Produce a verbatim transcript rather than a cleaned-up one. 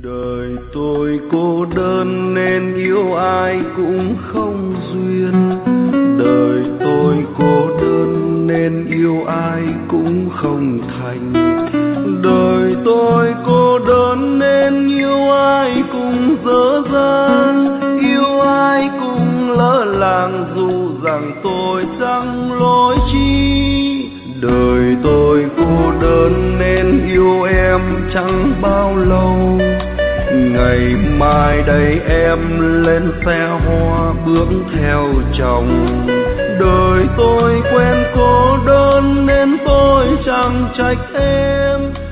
Đời tôi cô đơn nên yêu ai cũng không duyên. Đời tôi cô đơn nên yêu ai cũng không thành. Đời tôi cô đơn nên yêu ai cũng dở dang, yêu ai cũng lỡ làng dù rằng tôi chẳng lỗi chi. Đời tôi cô đơn nên yêu em chẳng bao lâu. Ngày mai đây em lên xe hoa bước theo chồng. Đời tôi quen cô đơn nên tôi chẳng trách em.